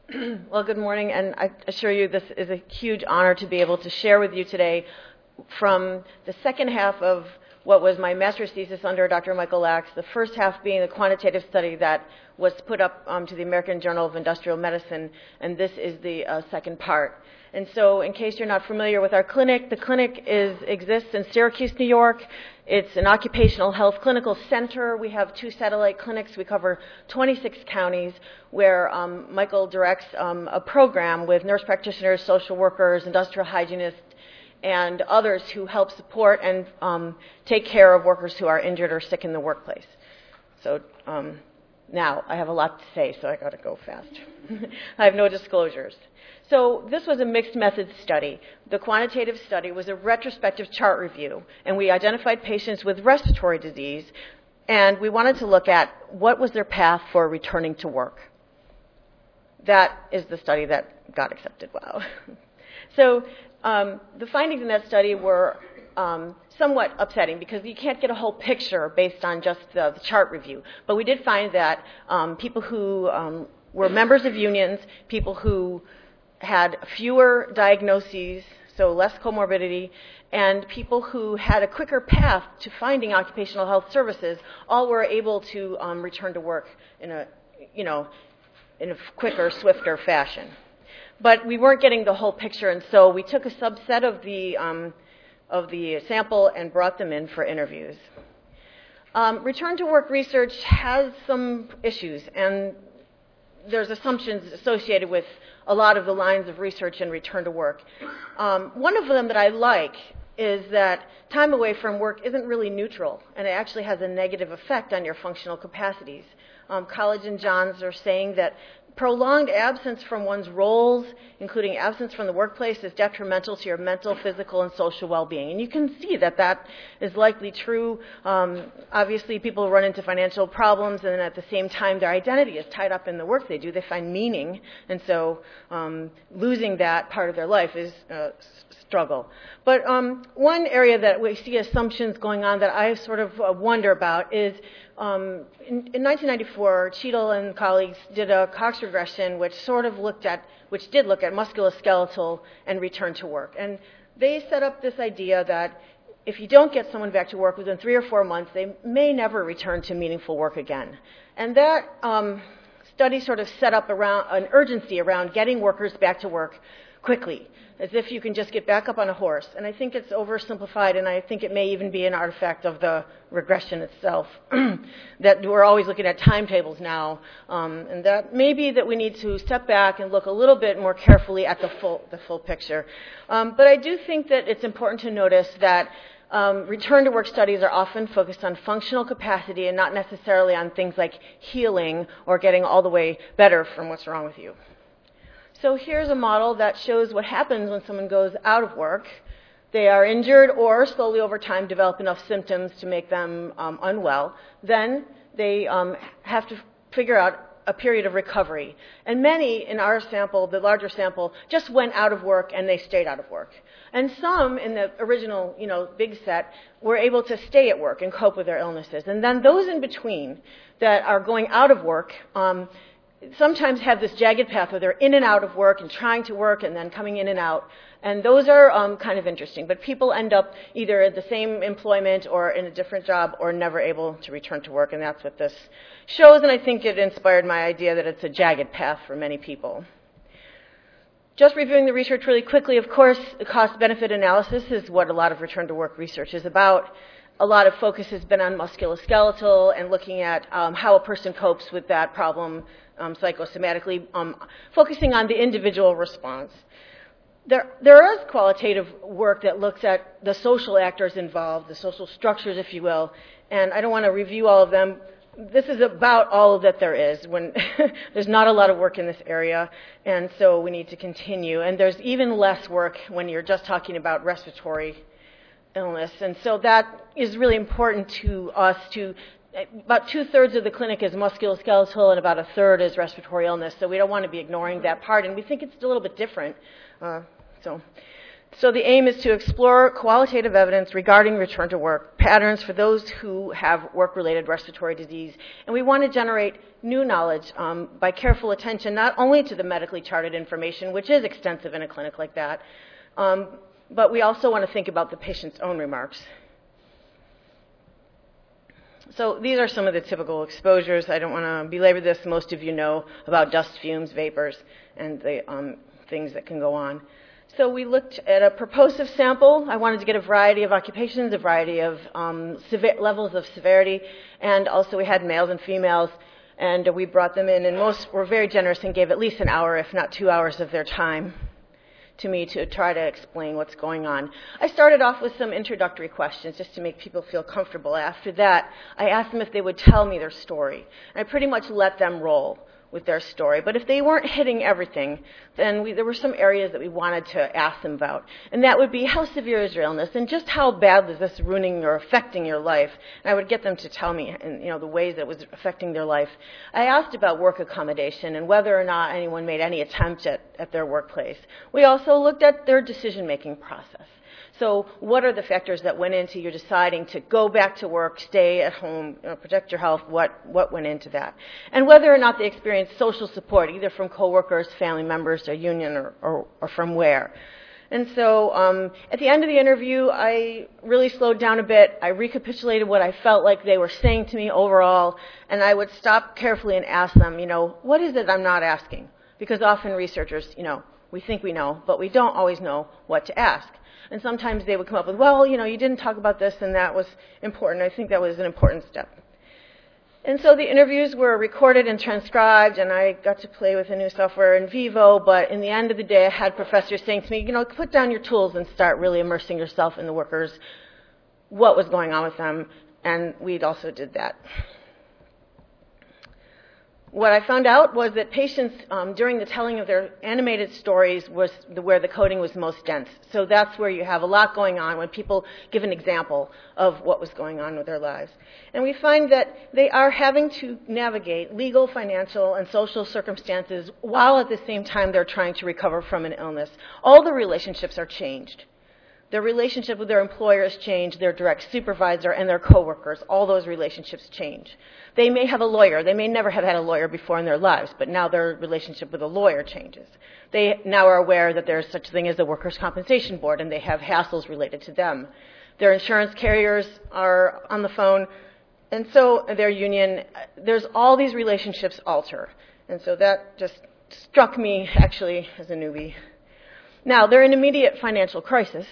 Well, good morning, and I assure you this is a huge honor to be able to share with you today from the second half of what was my master's thesis under Dr. Michael Lax, the first half being the quantitative study that was put up to the American Journal of Industrial Medicine, and this is the second part. And so in case you're not familiar with our clinic, the clinic exists in Syracuse, New York. It's an occupational health clinical center. We have 2 satellite clinics. We cover 26 counties where Michael directs a program with nurse practitioners, social workers, industrial hygienists, and others who help support and take care of workers who are injured or sick in the workplace. So now I have a lot to say, so I got to go fast. I have no disclosures. So this was a mixed methods study. The quantitative study was a retrospective chart review, and we identified patients with respiratory disease, and we wanted to look at what was their path for returning to work. That is the study that got accepted. Wow. So the findings in that study were somewhat upsetting because you can't get a whole picture based on just the chart review. But we did find that people who were members of unions, people who had fewer diagnoses, so less comorbidity, and people who had a quicker path to finding occupational health services, all were able to return to work in a quicker, swifter fashion. But we weren't getting the whole picture, and so we took a subset of the sample and brought them in for interviews. Return to work research has some issues, and there's assumptions associated with a lot of the lines of research and return to work. One of them that I like is that time away from work isn't really neutral, and it actually has a negative effect on your functional capacities. College and Johns are saying that prolonged absence from one's roles, including absence from the workplace, is detrimental to your mental, physical, and social well-being. And you can see that that is likely true. Obviously, people run into financial problems, and at the same time, their identity is tied up in the work they do. They find meaning, and so losing that part of their life is a struggle. But one area that we see assumptions going on that I sort of wonder about is in 1994, Cheadle and colleagues did a Cox regression which did look at musculoskeletal and return to work. And they set up this idea that if you don't get someone back to work within 3 or 4 months, they may never return to meaningful work again. And that study sort of set up around an urgency around getting workers back to work quickly, as if you can just get back up on a horse. And I think it's oversimplified, and I think it may even be an artifact of the regression itself, that we're always looking at timetables now, and that maybe that we need to step back and look a little bit more carefully at the full picture. But I do think that it's important to notice that return to work studies are often focused on functional capacity and not necessarily on things like healing or getting all the way better from what's wrong with you. So here's a model that shows what happens when someone goes out of work. They are injured or slowly over time develop enough symptoms to make them unwell. Then they have to figure out a period of recovery. And many in our sample, the larger sample, just went out of work and they stayed out of work. And some in the original, big set were able to stay at work and cope with their illnesses. And then those in between that are going out of work sometimes have this jagged path where they're in and out of work and trying to work and then coming in and out. And those are kind of interesting. But people end up either at the same employment or in a different job or never able to return to work. And that's what this shows. And I think it inspired my idea that it's a jagged path for many people. Just reviewing the research really quickly, of course, the cost-benefit analysis is what a lot of return to work research is about. A lot of focus has been on musculoskeletal and looking at how a person copes with that problem psychosomatically, focusing on the individual response. There is qualitative work that looks at the social actors involved, the social structures, if you will, and I don't want to review all of them. This is about all that there is. When there's not a lot of work in this area, and so we need to continue. And there's even less work when you're just talking about respiratory illness, and so that is really important to us. About 2/3 of the clinic is musculoskeletal and about 1/3 is respiratory illness, so we don't want to be ignoring that part, and we think it's a little bit different. So the aim is to explore qualitative evidence regarding return to work patterns for those who have work-related respiratory disease. And we want to generate new knowledge by careful attention not only to the medically charted information, which is extensive in a clinic like that, but we also want to think about the patient's own remarks. So these are some of the typical exposures. I don't want to belabor this. Most of you know about dust, fumes, vapors, and the things that can go on. So we looked at a purposive sample. I wanted to get a variety of occupations, a variety of levels of severity, and also we had males and females, and we brought them in, and most were very generous and gave at least an hour, if not 2 hours of their time to me to try to explain what's going on. I started off with some introductory questions just to make people feel comfortable. After that, I asked them if they would tell me their story. And I pretty much let them roll with their story. But if they weren't hitting everything, then there were some areas that we wanted to ask them about. And that would be, how severe is your illness? And just how bad is this ruining or affecting your life? And I would get them to tell me the ways that it was affecting their life. I asked about work accommodation and whether or not anyone made any attempt at their workplace. We also looked at their decision-making process. So what are the factors that went into your deciding to go back to work, stay at home, protect your health? What went into that? And whether or not they experienced social support, either from coworkers, family members, their union, or from where. And so at the end of the interview, I really slowed down a bit. I recapitulated what I felt like they were saying to me overall, and I would stop carefully and ask them, what is it I'm not asking? Because often researchers, we think we know, but we don't always know what to ask. And sometimes they would come up with, well, you didn't talk about this, and that was important. I think that was an important step. And so the interviews were recorded and transcribed, and I got to play with a new software NVivo, but in the end of the day, I had professors saying to me, put down your tools and start really immersing yourself in the workers, what was going on with them, and we also did that. What I found out was that patients, during the telling of their animated stories, was where the coding was most dense. So that's where you have a lot going on when people give an example of what was going on with their lives. And we find that they are having to navigate legal, financial, and social circumstances while at the same time they're trying to recover from an illness. All the relationships are changed. Their relationship with their employers change, their direct supervisor, and their coworkers. All those relationships change. They may have a lawyer. They may never have had a lawyer before in their lives, but now their relationship with a lawyer changes. They now are aware that there's such a thing as the Workers' Compensation Board, and they have hassles related to them. Their insurance carriers are on the phone, and so their union. There's all these relationships alter. And so that just struck me, actually, as a newbie. Now, they're in immediate financial crisis.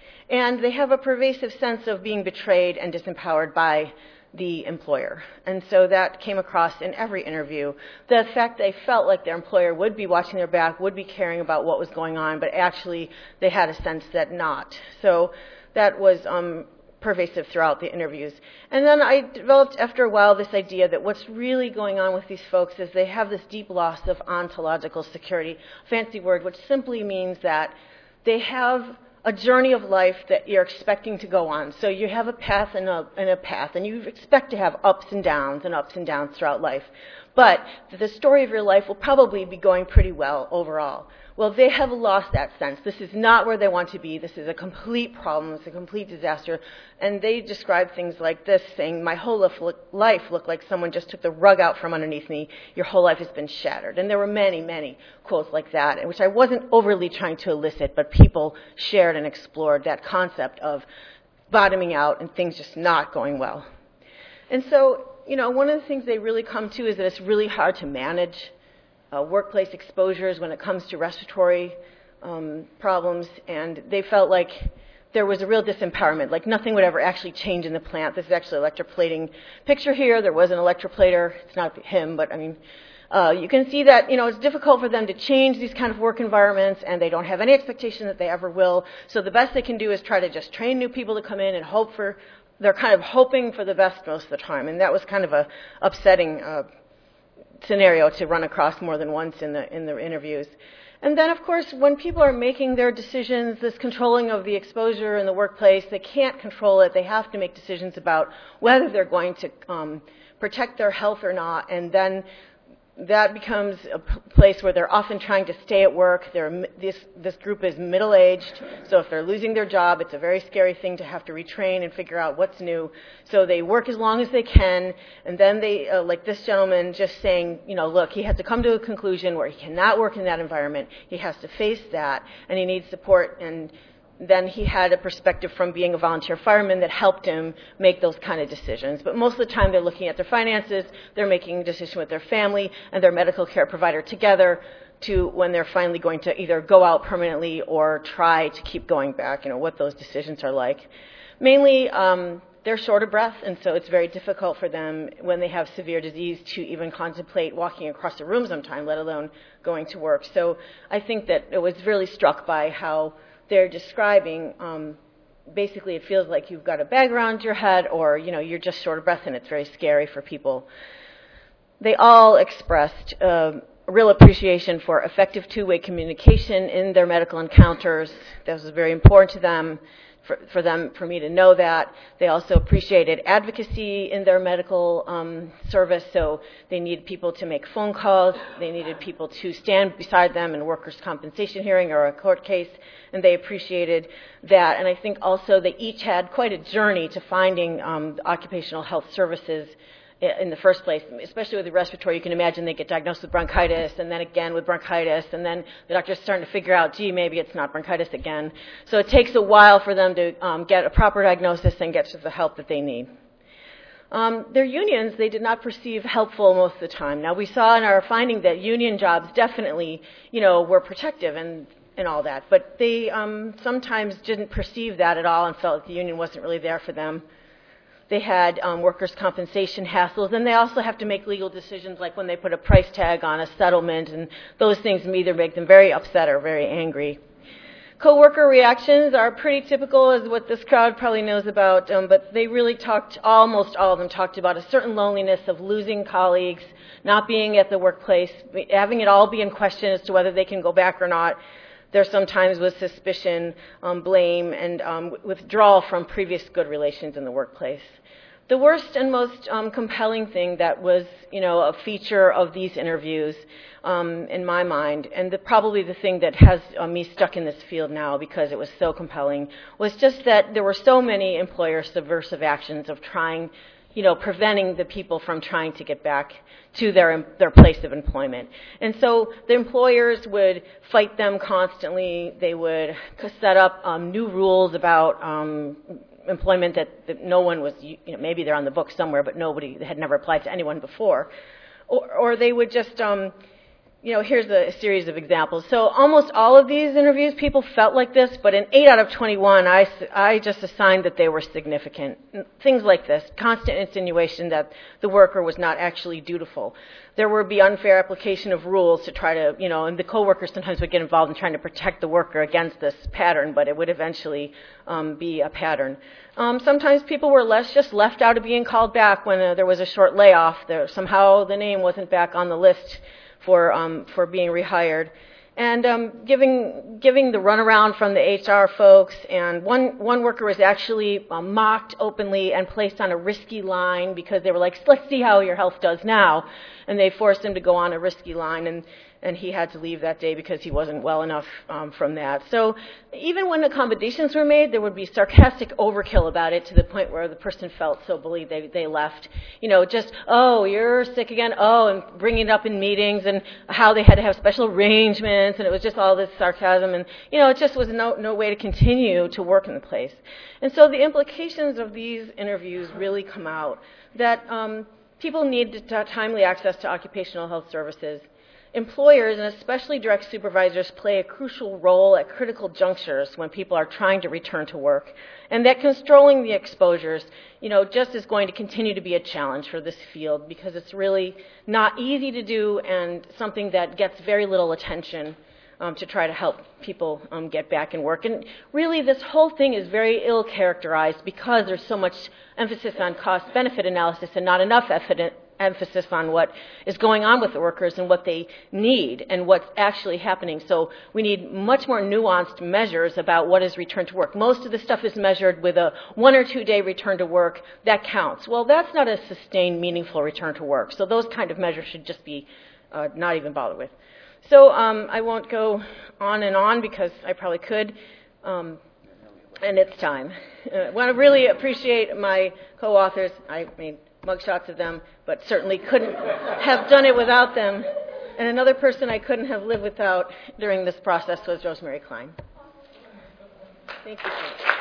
And they have a pervasive sense of being betrayed and disempowered by the employer. And so that came across in every interview. The fact they felt like their employer would be watching their back, would be caring about what was going on, but actually they had a sense that not. So that was pervasive throughout the interviews. And then I developed, after a while, this idea that what's really going on with these folks is they have this deep loss of ontological security, fancy word, which simply means that they have a journey of life that you're expecting to go on. So you have a path and a path, and you expect to have ups and downs throughout life. But the story of your life will probably be going pretty well overall. Well, they have lost that sense. This is not where they want to be. This is a complete problem. It's a complete disaster. And they describe things like this, saying, my whole life looked like someone just took the rug out from underneath me. Your whole life has been shattered. And there were many, many quotes like that, which I wasn't overly trying to elicit, but people shared and explored that concept of bottoming out and things just not going well. And so, one of the things they really come to is that it's really hard to manage workplace exposures when it comes to respiratory problems, and they felt like there was a real disempowerment, like nothing would ever actually change in the plant. This is actually an electroplating picture here. There was an electroplater. It's not him, but you can see that it's difficult for them to change these kind of work environments, and they don't have any expectation that they ever will. So the best they can do is try to just train new people to come in and they're kind of hoping for the best most of the time, and that was kind of a upsetting scenario to run across more than once in the interviews. And then, of course, when people are making their decisions, this controlling of the exposure in the workplace, they can't control it. They have to make decisions about whether they're going to protect their health or not. And then that becomes a place where they're often trying to stay at work. This group is middle-aged, so if they're losing their job, it's a very scary thing to have to retrain and figure out what's new. So they work as long as they can, and then they, like this gentleman, just saying, look, he has to come to a conclusion where he cannot work in that environment. He has to face that, and he needs support. And then he had a perspective from being a volunteer fireman that helped him make those kind of decisions. But most of the time they're looking at their finances, they're making a decision with their family and their medical care provider together to when they're finally going to either go out permanently or try to keep going back, what those decisions are like. Mainly, they're short of breath, and so it's very difficult for them when they have severe disease to even contemplate walking across the room sometime, let alone going to work. So I think that I was really struck by how they're describing, basically it feels like you've got a bag around your head or, you're just short of breath and it's very scary for people. They all expressed real appreciation for effective two-way communication in their medical encounters. That was very important to them. For me to know that. They also appreciated advocacy in their medical service, so they needed people to make phone calls, they needed people to stand beside them in a workers' compensation hearing or a court case, and they appreciated that. And I think also they each had quite a journey to finding occupational health services in the first place, especially with the respiratory. You can imagine they get diagnosed with bronchitis, and then again with bronchitis, and then the doctor's starting to figure out, gee, maybe it's not bronchitis again. So it takes a while for them to get a proper diagnosis and get to the help that they need. Their unions, they did not perceive helpful most of the time. Now, we saw in our finding that union jobs definitely, were protective and all that, but they sometimes didn't perceive that at all and felt like the union wasn't really there for them. They had workers' compensation hassles, and they also have to make legal decisions like when they put a price tag on a settlement, and those things either make them very upset or very angry. Coworker reactions are pretty typical, as what this crowd probably knows about, but they really almost all of them talked about a certain loneliness of losing colleagues, not being at the workplace, having it all be in question as to whether they can go back or not. There sometimes was suspicion, blame, and withdrawal from previous good relations in the workplace. The worst and most compelling thing that was, a feature of these interviews, in my mind, and probably the thing that has me stuck in this field now because it was so compelling, was just that there were so many employer subversive actions of trying, preventing the people from trying to get back to their place of employment. And so the employers would fight them constantly. They would set up new rules about employment that no one was, maybe they're on the book somewhere, but nobody had never applied to anyone before. Or they would just, here's a series of examples. So almost all of these interviews, people felt like this, but in 8 out of 21, I just assigned that they were significant. Things like this, constant insinuation that the worker was not actually dutiful. There would be unfair application of rules to try to, and the coworkers sometimes would get involved in trying to protect the worker against this pattern, but it would eventually be a pattern. Sometimes people were just left out of being called back when there was a short layoff. Somehow the name wasn't back on the list for being rehired, and giving the runaround from the HR folks. And one worker was actually mocked openly and placed on a risky line because they were like, let's see how your health does now, and they forced him to go on a risky line, and he had to leave that day because he wasn't well enough from that. So even when accommodations were made, there would be sarcastic overkill about it to the point where the person felt so bullied they left. Just, oh, you're sick again, oh, and bringing it up in meetings and how they had to have special arrangements, and it was just all this sarcasm, and, it just was no way to continue to work in the place. And so the implications of these interviews really come out that people need timely access to occupational health services. Employers, and especially direct supervisors, play a crucial role at critical junctures when people are trying to return to work. And that controlling the exposures, just is going to continue to be a challenge for this field because it's really not easy to do and something that gets very little attention to try to help people get back in work. And really, this whole thing is very ill-characterized because there's so much emphasis on cost-benefit analysis and not enough emphasis on what is going on with the workers and what they need and what's actually happening. So we need much more nuanced measures about what is return to work. Most of the stuff is measured with a 1 or 2 day return to work. That counts. Well, that's not a sustained, meaningful return to work. So those kind of measures should just be not even bother with. So I won't go on because I probably could, and it's time. I want to really appreciate my co-authors. I made mugshots of them, but certainly couldn't have done it without them. And another person I couldn't have lived without during this process was Rosemary Klein. Thank you.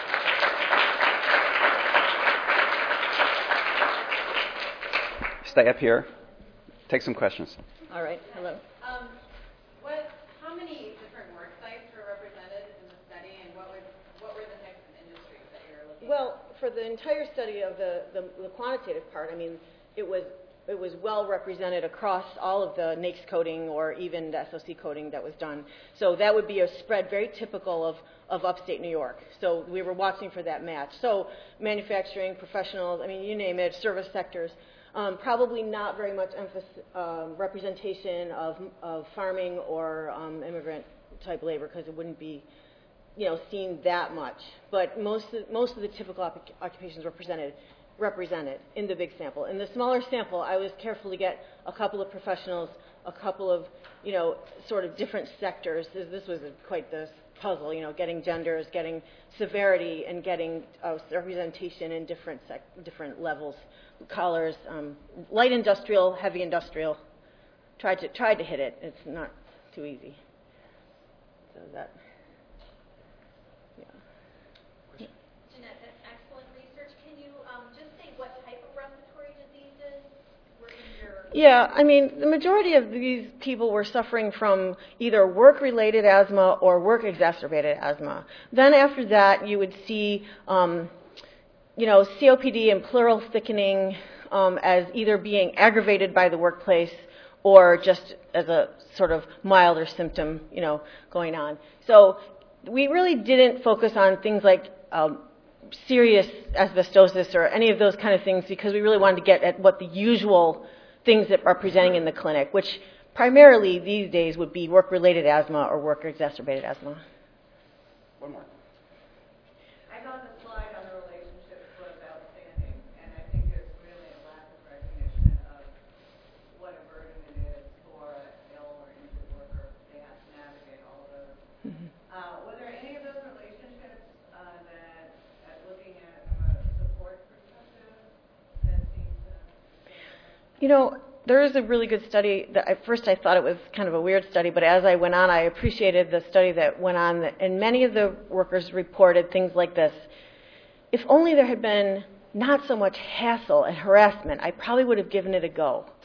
Stay up here. Take some questions. All right. Hello. How many different work sites were represented in the study, and what were the types of industries that you were looking at? Well, for the entire study of the quantitative part, I mean, it was well represented across all of the NAICS coding or even the SOC coding that was done. So that would be a spread very typical of upstate New York. So we were watching for that match. So manufacturing, professionals, I mean, you name it, service sectors. Probably not very much representation of farming or immigrant type labor because it wouldn't be, seen that much. But most of the typical occupations were represented in the big sample. In the smaller sample, I was careful to get a couple of professionals, a couple of sort of different sectors. This was quite the puzzle, getting genders, getting severity, and getting representation in different levels. Collars, light industrial, heavy industrial. Tried to hit it. It's not too easy. So that, yeah. Jeanette, that's excellent research. Can you just say what type of respiratory diseases were in your? Yeah, I mean, the majority of these people were suffering from either work-related asthma or work-exacerbated asthma. Then after that, you would see COPD and pleural thickening as either being aggravated by the workplace or just as a sort of milder symptom, going on. So we really didn't focus on things like serious asbestosis or any of those kind of things because we really wanted to get at what the usual things that are presenting in the clinic, which primarily these days would be work-related asthma or work-exacerbated asthma. One more. I thought the slide on the relationships was outstanding, and I think there's really a lack of recognition of what a burden it is for an ill or injured worker. They have to navigate all of those. Mm-hmm. Were there any of those relationships that looking at it from a support perspective that seems to... There is a really good study that at first I thought it was kind of a weird study, but as I went on, I appreciated the study that went on, and many of the workers reported things like this. If only there had been not so much hassle and harassment, I probably would have given it a go.